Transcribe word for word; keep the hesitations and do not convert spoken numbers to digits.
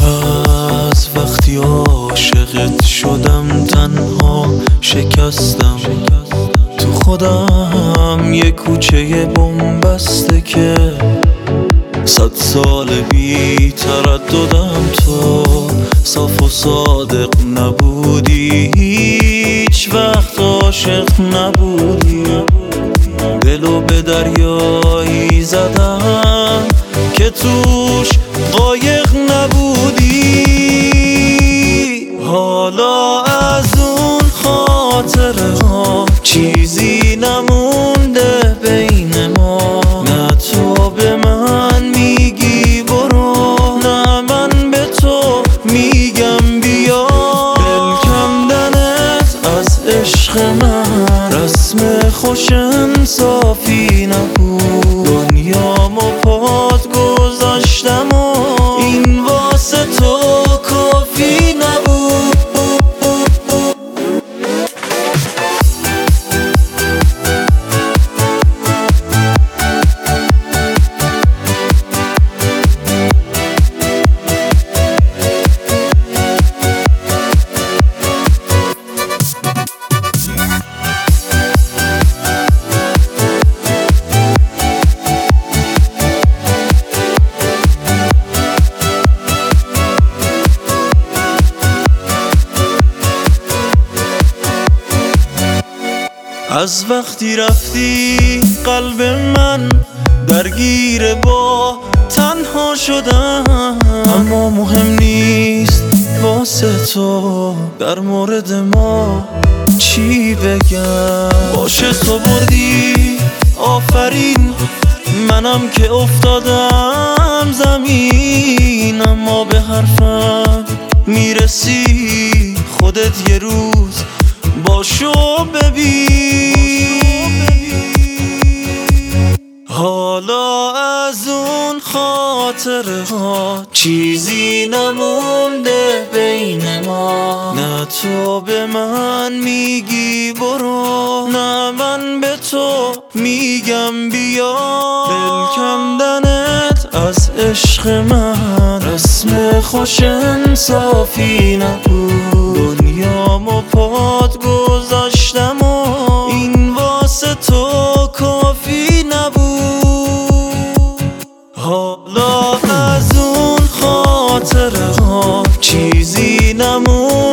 از وقتی عاشقت شدم تنها شکستم تو خودم، یه کوچه بن‌بسته که صد سال بی ترددم. تو صاف و صادق نبودی، هیچ وقت عاشق نبودی. دلو به دریایی زدم که توش قایق نبودی. حالا از اون خاطره ها چیزی نمونده بین ما. نه تو به من میگی برو، نه من به تو میگم بیا. دل کندنت از عشق من رسم خوش انصافی نبود. دنیامو پات گذاشتم و این واسه تو کافی نبود. از وقتی رفتی قلب من درگیر با تنها شدن. اما مهم نیست واسه تو در مورد ما چی بگم. باشه تو بردی آفرین، منم که افتادم زمین. اما به حرفم میرسی خودت یه روز باشو ببین. حالا از اون خاطره ها چیزی نمونده بین ما. نه تو به من میگی برو، نه من به تو میگم بیا. دل کندنت از عشق من رسم خوش انصافی نبود. دنیامو پات گذاشتم و این واسه تو کافی نبود. حالا از اون خاطره ها چیزی نمون